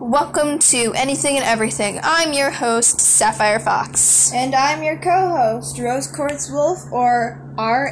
Welcome to Anything and Everything. I'm your host, Sapphire Fox. And I'm your co-host, Rose Quartz Wolf, or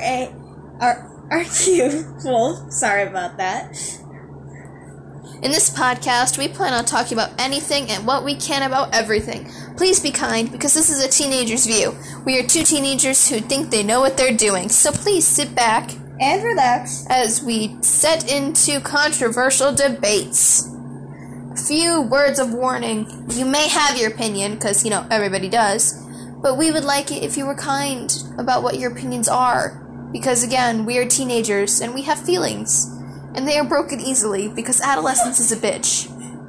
RQ Wolf. Sorry about that. In this podcast, we plan on talking about anything and what we can about everything. Please be kind, because this is a teenager's view. We are two teenagers who think they know what they're doing, so please sit back and relax as we set into controversial debates. A few words of warning. You may have your opinion, because, everybody does, but we would like it if you were kind about what your opinions are, because, again, we are teenagers, and we have feelings, and they are broken easily, because adolescence is a bitch.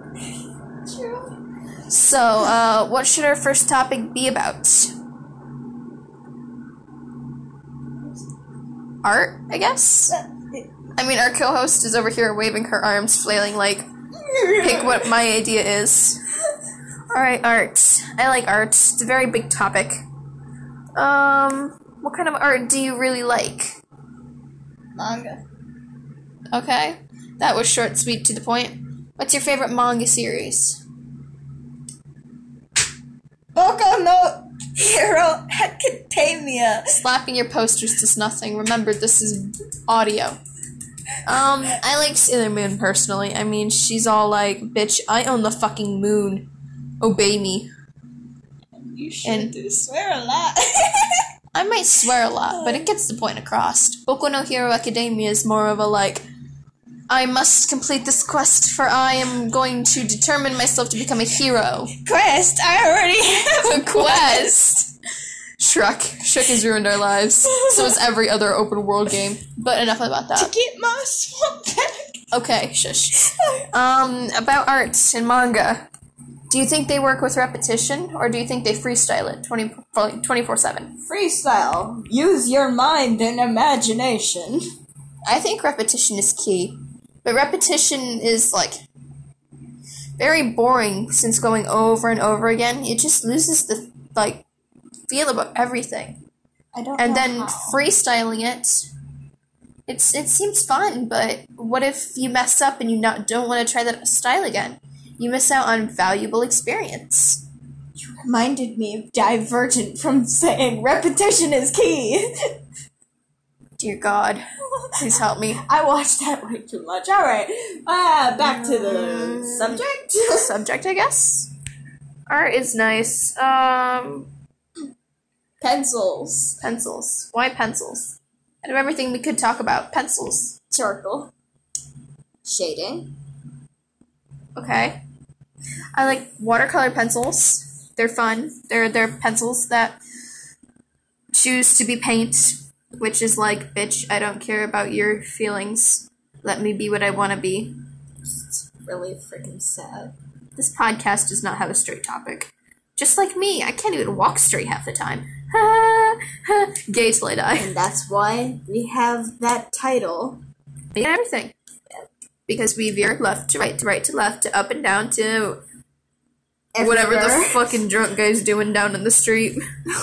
True. So, what should our first topic be about? Art, I guess? I mean, our co-host is over here waving her arms, flailing like, pick what my idea is. Alright, art. I like art. It's a very big topic. What kind of art do you really like? Manga. Okay. That was short, sweet, to the point. What's your favorite manga series? Boku no Hero Academia. Slapping your posters does nothing. Remember, this is audio. I like Sailor Moon personally. I mean, she's all like, bitch, I own the fucking moon. Obey me. You should swear a lot. I might swear a lot, but it gets the point across. Boku no Hero Academia is more of a like, I must complete this quest, for I am going to determine myself to become a hero. Quest? I already have A quest! Shrek has ruined our lives. So has every other open world game. But enough about that. To get my swamp back. Okay, shush. About art and manga. Do you think they work with repetition, or do you think they freestyle it 24/7? Freestyle. Use your mind and imagination. I think repetition is key. But repetition is, very boring since going over and over again. It just loses the, feel about everything. And then freestyling it seems fun, but what if you mess up and you don't want to try that style again? You miss out on valuable experience. You reminded me of Divergent from saying repetition is key. Dear God, please help me. I watched that way too much. Alright, back to the subject. Subject, I guess. Art is nice. Pencils. Pencils. Why pencils? Out of everything we could talk about, pencils. Charcoal. Shading. Okay. I like watercolor pencils. They're fun. They're pencils that choose to be paint, which is like, bitch, I don't care about your feelings. Let me be what I want to be. It's really freaking sad. This podcast does not have a straight topic. Just like me, I can't even walk straight half the time. Gay till I die. And that's why we have that title. Yeah, everything. Because we veer left to right to left to up and down to everywhere. Whatever the fucking drunk guy's doing down in the street.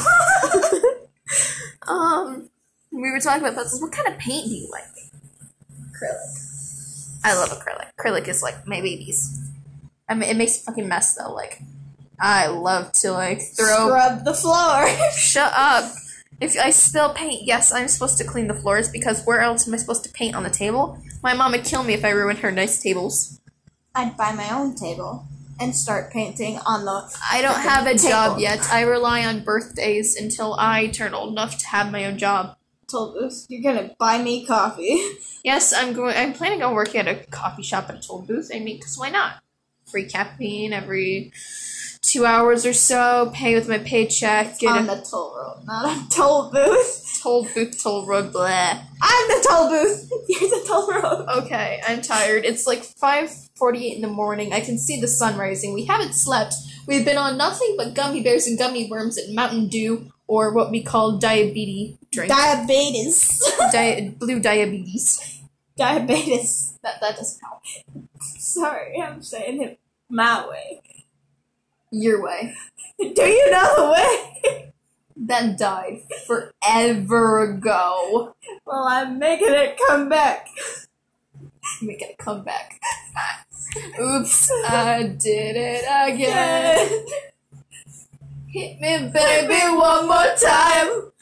We were talking about pencils. What kind of paint do you like? Acrylic. I love acrylic. Acrylic is like my babies. I mean, it makes a fucking mess though. I love to scrub the floor. Shut up. If I spill paint, yes, I'm supposed to clean the floors, because where else am I supposed to paint on the table? My mom would kill me if I ruined her nice tables. I'd buy my own table and start painting on the I don't have a table. job yet. I rely on birthdays until I turn old enough to have my own job. Told Booth, you're gonna buy me coffee. Yes, I'm planning on working at a coffee shop at a toll booth. I mean, because why not? Free caffeine every 2 hours or so, pay with my paycheck. Get on the toll road, not a toll booth. Toll road, blah. I'm the toll booth. You're the toll road. Okay, I'm tired. It's 5:48 in the morning. I can see the sun rising. We haven't slept. We've been on nothing but gummy bears and gummy worms and Mountain Dew, or what we call diabetes drink. Diabetes. Blue diabetes. Diabetes. That doesn't help. Sorry, I'm saying it my way. Your way. Do you know the way? That died forever ago. Well, I'm making it come back. Make it a comeback. Oops, I did it again. Hit me, baby, one more time.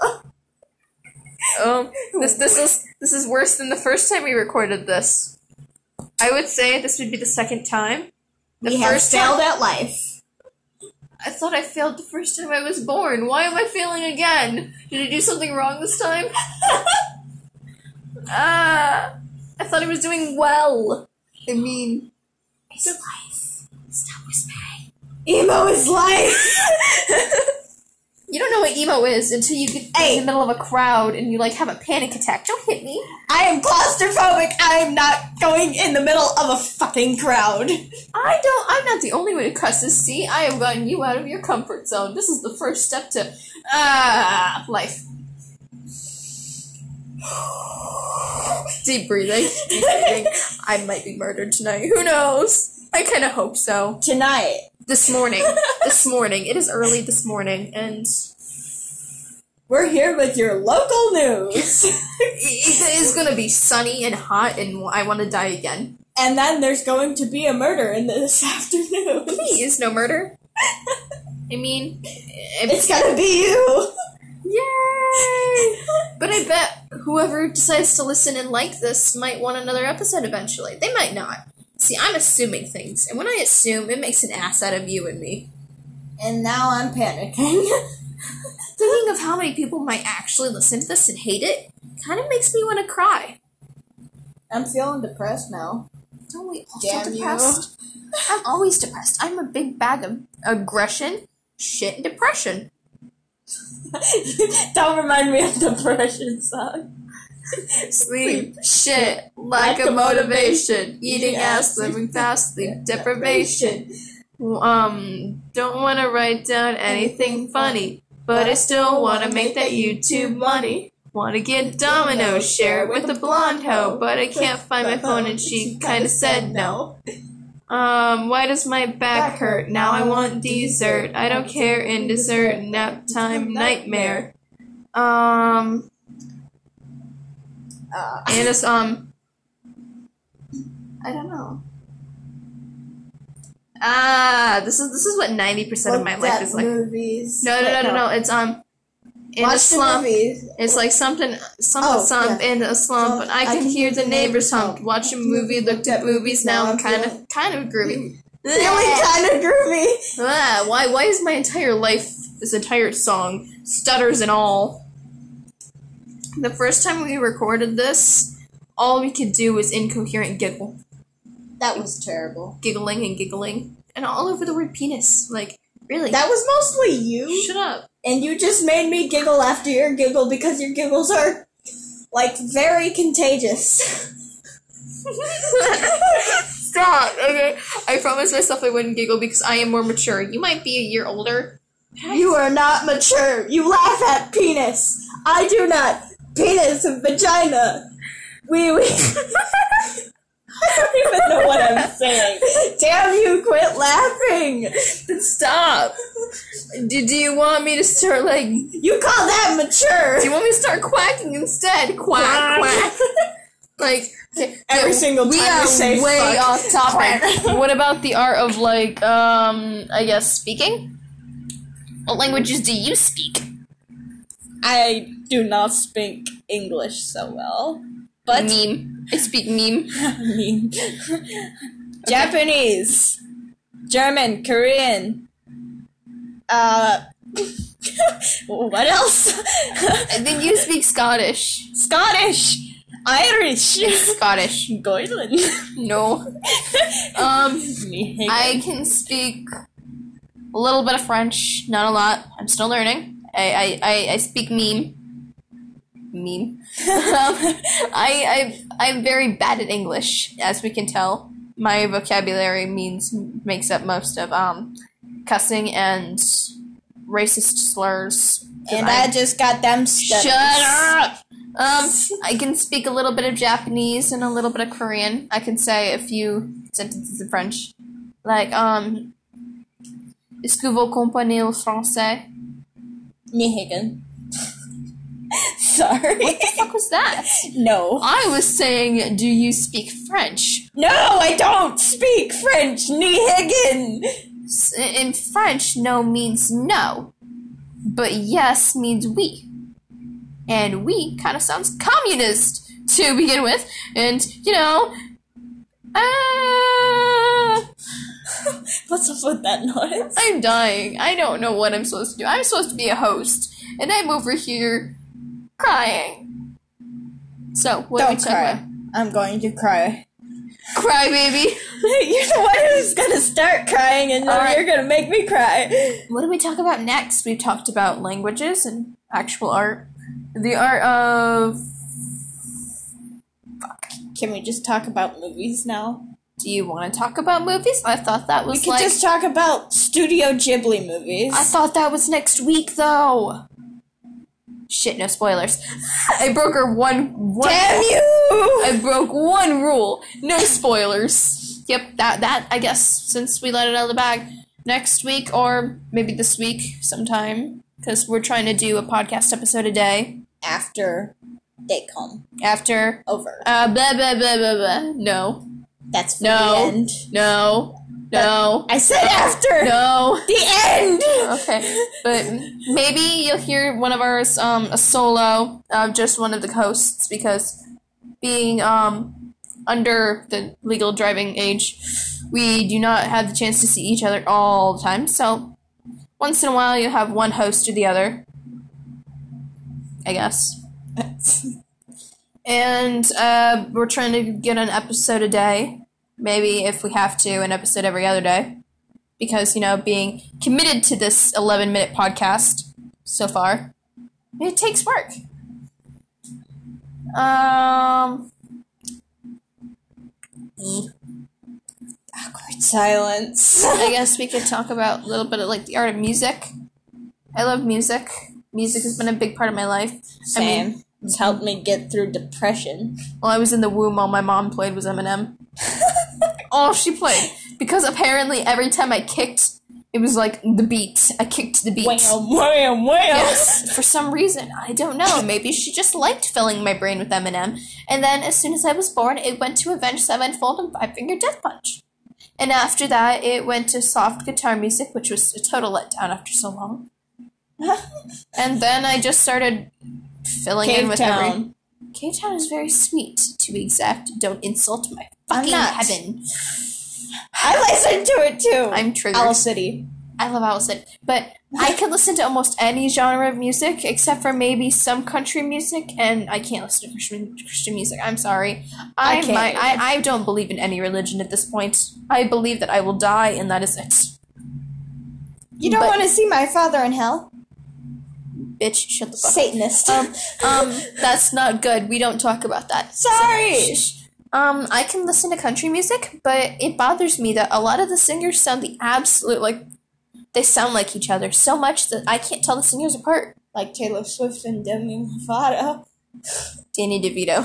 This is worse than the first time we recorded this. I would say this would be the second time. We have failed at life. I thought I failed the first time I was born. Why am I failing again? Did I do something wrong this time? I thought I was doing well. I mean, it's life. Stop whispering. Emo is life. You don't know what emo is until you get in the middle of a crowd and you, like, have a panic attack. Don't hit me. I am claustrophobic. I am not going in the middle of a fucking crowd. I'm not the only one who cusses. See, I have gotten you out of your comfort zone. This is the first step to, life. Deep breathing. Deep breathing. I might be murdered tonight. Who knows? I kind of hope so. Tonight. This morning. It is early this morning, and we're here with your local news. It is gonna be sunny and hot, and I want to die again. And then there's going to be a murder in this afternoon. Please, no murder. I mean, it's gonna be you. Yay! But I bet whoever decides to listen and like this might want another episode eventually. They might not. See, I'm assuming things, and when I assume, it makes an ass out of you and me. And now I'm panicking. Thinking of how many people might actually listen to this and hate it kind of makes me want to cry. I'm feeling depressed now. Don't we all feel depressed? I'm always depressed. I'm a big bag of aggression, shit, and depression. Don't remind me of the depression song. Sleep, shit, lack of motivation, eating ass, living fast, sleep deprivation. Don't want to write down anything funny, but I still want to make that YouTube money. Want to get Domino's, share it with a blonde hoe, but I can't find my phone and she kind of said no. Why does my back hurt? Now I want dessert. I don't care in dessert, nap time, nightmare. And it's, I don't know. This is what 90% of my life is like. Movies. No. It's, in Watch a slump. The movies. It's like something in a slump, and I can hear the neighbors hump. Watch a movie, looked at movies, now I'm kind of groovy. Feeling kind of groovy. Why is my entire life, this entire song, stutters and all? The first time we recorded this, all we could do was incoherent giggle. That was terrible. Giggling, and all over the word penis. Like, really? That was mostly you. Shut up. And you just made me giggle after your giggle because your giggles are, like, very contagious. Stop, okay? I promised myself I wouldn't giggle because I am more mature. You might be a year older. You are not mature. You laugh at penis. I do not. Penis and vagina. We. I don't even know what I'm saying. Damn you, quit laughing. Stop. Do you want me to start, like... You call that mature? Do you want me to start quacking instead? Quack, quack. Like... Every single time we are say way fuck. Off topic. What about the art of, like, I guess, speaking? What languages do you speak? I do not speak English so well. But meme. I speak meme. Meme. Japanese, German, Korean. What else? I think you speak Scottish. Scottish, Irish, Scottish. Goyland. No. I can speak a little bit of French, not a lot. I'm still learning. I speak meme. I'm very bad at English, as we can tell. My vocabulary makes up most of cussing and racist slurs. And I just got them stutters. Shut up! I can speak a little bit of Japanese and a little bit of Korean. I can say a few sentences in French. Like, est-ce que vous comprenez le français? Nihigan. sorry. What the fuck was that? No. I was saying, do you speak French? No, I don't speak French, Ni Higgin. In French, no means no, but yes means oui. And oui kind of sounds communist to begin with, and, What's up with that noise? I'm dying. I don't know what I'm supposed to do. I'm supposed to be a host, and I'm over here crying. So, what are we Don't talking cry. about? I'm going to cry. Cry, baby. You're the one who's gonna start crying, and now you're gonna make me cry. What did we talk about next? We talked about languages and actual art. The art of... Can we just talk about movies now? Do you want to talk about movies? I thought that was We could just talk about Studio Ghibli movies. I thought that was next week, though. Shit, no spoilers. I broke her one. Damn you! I broke one rule. No spoilers. Yep, that I guess, since we let it out of the bag, next week or maybe this week sometime, because we're trying to do a podcast episode a day. After they come. After. Over. Blah, blah, blah, blah, blah. No. That's for No. the end. No. No. I said after! No. The end! Okay, but maybe you'll hear one of ours, a solo, just one of the hosts, because being, under the legal driving age, we do not have the chance to see each other all the time, so once in a while you have one host or the other, I guess. And, we're trying to get an episode a day, maybe if we have to, an episode every other day. Because, being committed to this 11-minute podcast so far, it takes work. Awkward silence. I guess we could talk about a little bit of, the art of music. I love music. Music has been a big part of my life. Same. I mean, It's helped me get through depression. while I was in the womb, all my mom played was Eminem. All she played. Because apparently every time I kicked, it was like the beat. I kicked the beat. Wham, wham, wham. Yes, for some reason. I don't know. Maybe she just liked filling my brain with Eminem. And then as soon as I was born, it went to Avenged Sevenfold and Five Finger Death Punch. And after that, it went to soft guitar music, which was a total letdown after so long. And then I just started filling in with every... Cavetown. Cavetown is very sweet, to be exact. Don't insult my I'm fucking not. heaven. I listened to it too. I'm triggered. Owl City. I love Owl City. But I can listen to almost any genre of music, except for maybe some country music, and I can't listen to Christian music. I'm sorry. I don't believe in any religion at this point. I believe that I will die, and that is it. You don't But- want to see my father in hell? Bitch, shut the fuck up. Satanist. That's not good. We don't talk about that. Sorry! I can listen to country music, but it bothers me that a lot of the singers sound the absolute, they sound like each other so much that I can't tell the singers apart. Like Taylor Swift and Demi Lovato. Danny DeVito.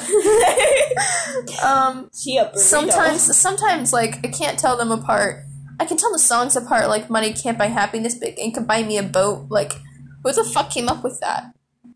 She a burrito. Sometimes, I can't tell them apart. I can tell the songs apart, like Money Can't Buy Happiness, but it can buy me a boat. Who the fuck came up with that?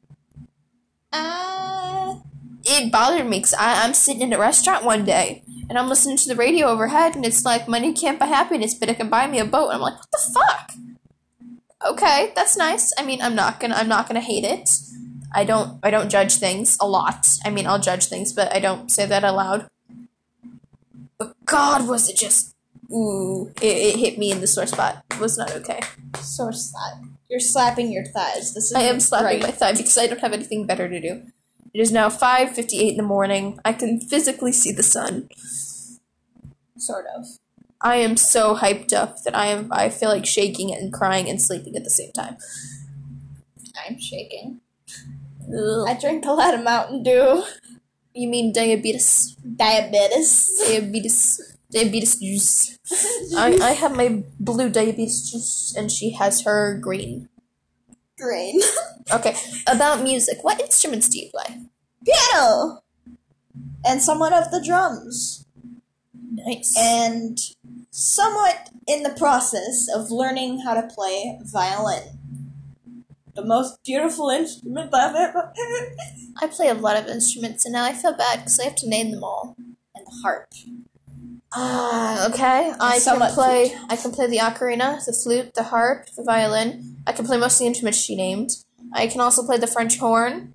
It bothered me, because I'm sitting in a restaurant one day, and I'm listening to the radio overhead, and it's like, money can't buy happiness, but it can buy me a boat. And I'm like, what the fuck? Okay, that's nice. I mean, I'm not gonna hate it. I don't judge things a lot. I mean, I'll judge things, but I don't say that aloud. But God, was it just... Ooh, it hit me in the sore spot. It was not okay. Sore spot. You're slapping your thighs. This is I am slapping right. my thigh because I don't have anything better to do. It is now 5:58 in the morning. I can physically see the sun. Sort of. I am so hyped up that I feel like shaking and crying and sleeping at the same time. I'm shaking. Ugh. I drink a lot of Mountain Dew. You mean diabetes? Diabetes. Diabetes juice. I have my blue diabetes juice, and she has her green. Green. Okay, about music. What instruments do you play? Piano! And somewhat of the drums. Nice. And somewhat in the process of learning how to play violin. the most beautiful instrument I've ever heard. I play a lot of instruments, and now I feel bad because I have to name them all. And the harp. Okay. I So can much play the ocarina, the flute, the harp, the violin. I can play most of the instruments she named. I can also play the French horn.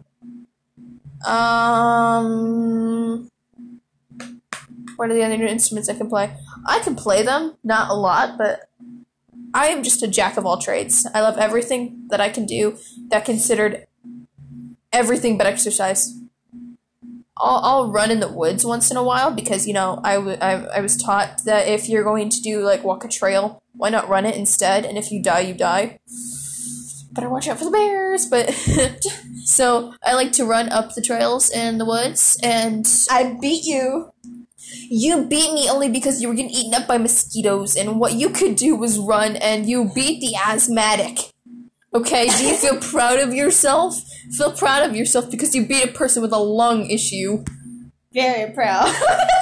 What are the other instruments I can play? I can play them, not a lot, but I am just a jack of all trades. I love everything that I can do that considered everything but exercise. I'll run in the woods once in a while because, you know, I was taught that if you're going to do, like, walk a trail, why not run it instead? And if you die, you die. Better watch out for the bears, but... So, I like to run up the trails in the woods, and... I beat you. You beat me only because you were getting eaten up by mosquitoes, and what you could do was run, and you beat the asthmatic. Okay, do you feel proud of yourself? Feel proud of yourself because you beat a person with a lung issue. Very proud.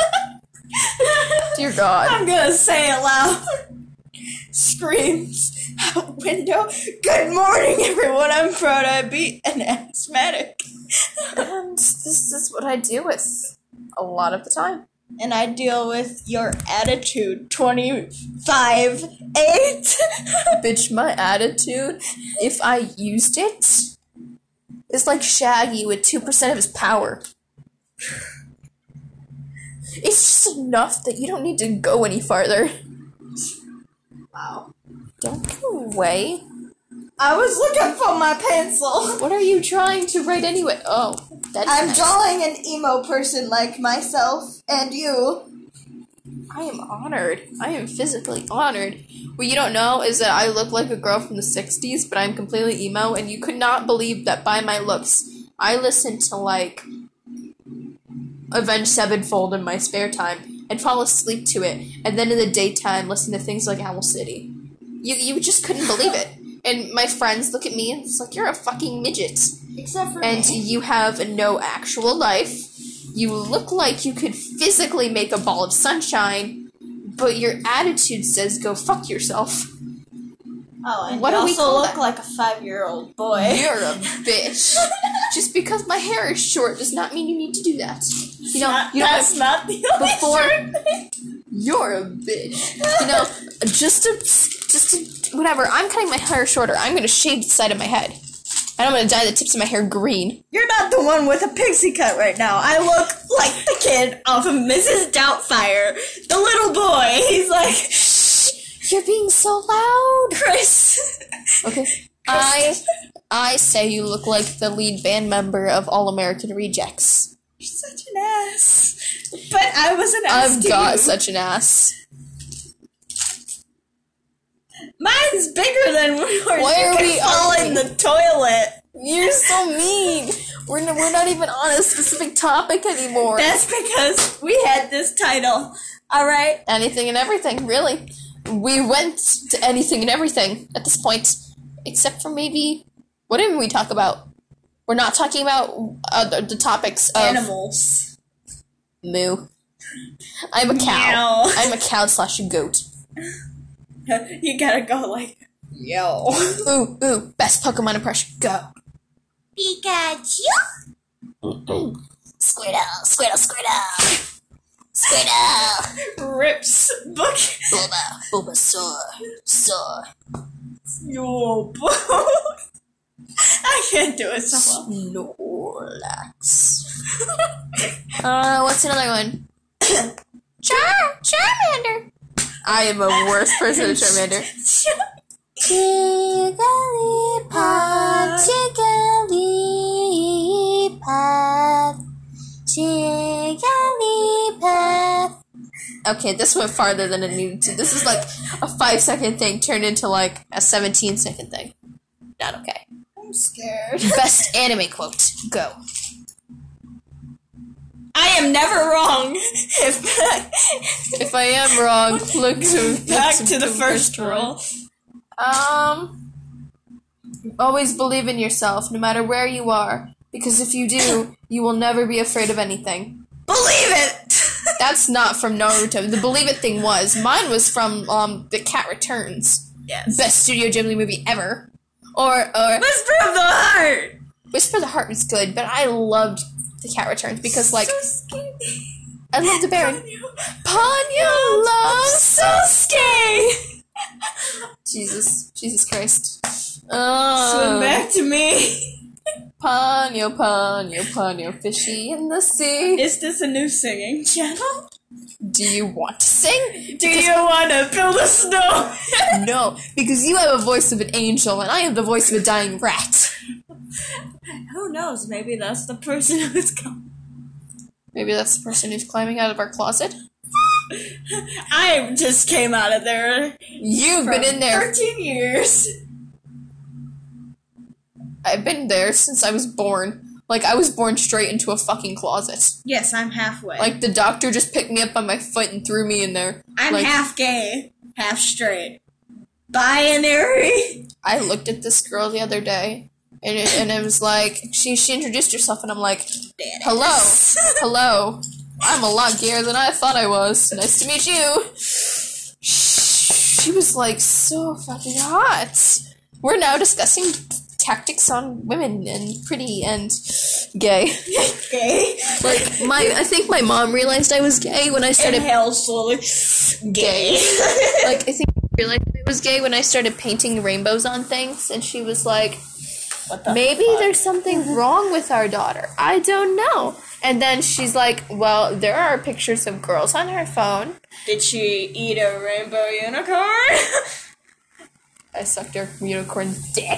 Dear God. I'm gonna say it loud. Screams out window. Good morning, everyone. I'm proud I beat an asthmatic. And this is what I deal with a lot of the time. And I deal with your attitude. 25-8. Bitch, my attitude, if I used it, is like Shaggy with 2% of his power. It's just enough that you don't need to go any farther. Wow. Don't go away. I was looking for my pencil. What are you trying to write anyway? Oh, that's I'm nice. drawing an emo person like myself and you. I am honored. I am physically honored. What you don't know is that I look like a girl from the 60s, but I'm completely emo, and you could not believe that by my looks. I listen to, like, Avenged Sevenfold in my spare time, and fall asleep to it, and then in the daytime listen to things like Owl City. You just couldn't believe it. And my friends look at me and it's like, you're a fucking midget. Except for And me. you have no actual life. You look like you could physically make a ball of sunshine, but your attitude says go fuck yourself. Oh, and What you do we also call look that? like a 5-year-old boy. You're a bitch. Just because my hair is short does not mean you need to do that. You know, you don't That's have, not the only before- short thing. You're a bitch. You know, just to, whatever, I'm cutting my hair shorter. I'm gonna shave the side of my head. And I'm gonna dye the tips of my hair green. You're not the one with a pixie cut right now. I look like the kid off of Mrs. Doubtfire. The little boy. He's like, shh, You're being so loud. Chris. Okay. I say you look like the lead band member of All American Rejects. You're such an ass. But I was an ass I've to got you. such an ass. Mine's bigger than yours. Why you are can we fall in arguing? the toilet. You're so mean. We're not even on a specific topic anymore. That's because we had this title. Alright? Anything and everything, really. We went to anything and everything at this point, except for maybe, what didn't we talk about? We're not talking about the topics of Animals. moo. I'm a cow. Meow. I'm a cow / goat. You gotta go like, yo. Ooh, best Pokemon impression, go. Pikachu? Squirtle, Squirtle. Squirtle. Rips book. Bulbasaur. Yo, I can't do it so well. Snorlax. What's another one? Charmander. I am a worse person than Charmander. Jigglypuff. Okay, this went farther than it needed to. This is like a 5-second thing turned into like a 17-second thing. Not okay. I'm scared. Best anime quote. Go. I am never wrong. If I am wrong, look Back to the first rule. Always believe in yourself, no matter where you are. Because if you do, you will never be afraid of anything. Believe it! That's not from Naruto. The Believe It thing was. Mine was from, The Cat Returns. Yes. Best Studio Ghibli movie ever. Or Whisper of the Heart! Whisper of the Heart was good, but I loved The Cat Returns because, like, So scary. I loved the Baron. Ponyo loves Sosuke! Jesus Christ. Swim back to me. Ponyo, fishy in the sea. Is this a new singing channel? Do you want to sing? Do you want to build a snow? No, because you have a voice of an angel, and I have the voice of a dying rat. Who knows? Maybe that's the person who's coming. Maybe that's the person who's climbing out of our closet. I just came out of there. You've been in there. 13 years. I've been there since I was born. Like, I was born straight into a fucking closet. Yes, I'm halfway. Like, the doctor just picked me up by my foot and threw me in there. I'm like, half gay, half straight. Binary. I looked at this girl the other day, and it was like, she introduced herself, and I'm like, hello, I'm a lot gayer than I thought I was. Nice to meet you. She was, like, so fucking hot. We're now discussing tactics on women and pretty and gay. Gay. Like, I think my mom realized I was gay when I started... Inhale slowly. Gay. Like, I think I realized I was gay when I started painting rainbows on things, and she was like, maybe there's something wrong with our daughter. I don't know. And then she's like, well, there are pictures of girls on her phone. Did she eat a rainbow unicorn? I sucked her unicorn dick.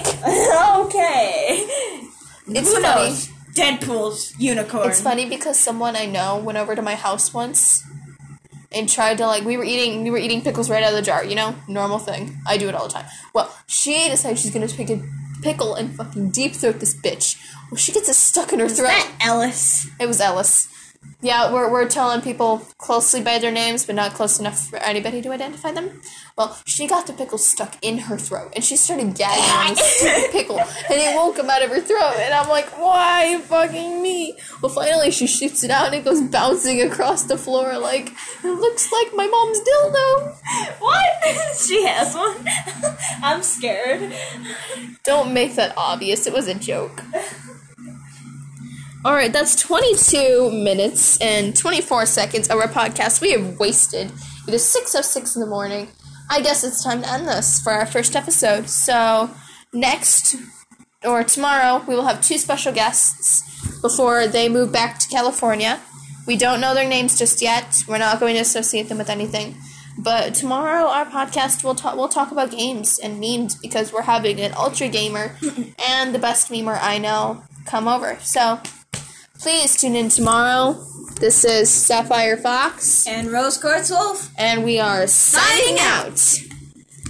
Okay. It's Who funny. knows? Deadpool's unicorn. It's funny because someone I know went over to my house once and tried to, like, we were eating pickles right out of the jar, you know? Normal thing. I do it all the time. Well, she decided she's gonna take a pickle and fucking deep throat this bitch. Well, she gets it stuck in her throat. Is that Ellis? It was Ellis. Yeah, we're telling people closely by their names, but not close enough for anybody to identify them. Well, she got the pickle stuck in her throat, and she started gagging on the stupid pickle, and it won't come out of her throat, and I'm like, why fucking me? Well, finally she shoots it out, and it goes bouncing across the floor like, it looks like my mom's dildo. What? She has one? I'm scared. Don't make that obvious, it was a joke. Alright, that's 22 minutes and 24 seconds of our podcast we have wasted. It is 6:06 in the morning. I guess it's time to end this for our first episode. So, next, or tomorrow, we will have 2 special guests before they move back to California. We don't know their names just yet. We're not going to associate them with anything. But tomorrow, our podcast will talk about games and memes because we're having an ultra gamer and the best memer I know come over. So, please tune in tomorrow. This is Sapphire Fox. And Rose Quartz Wolf. And we are signing out.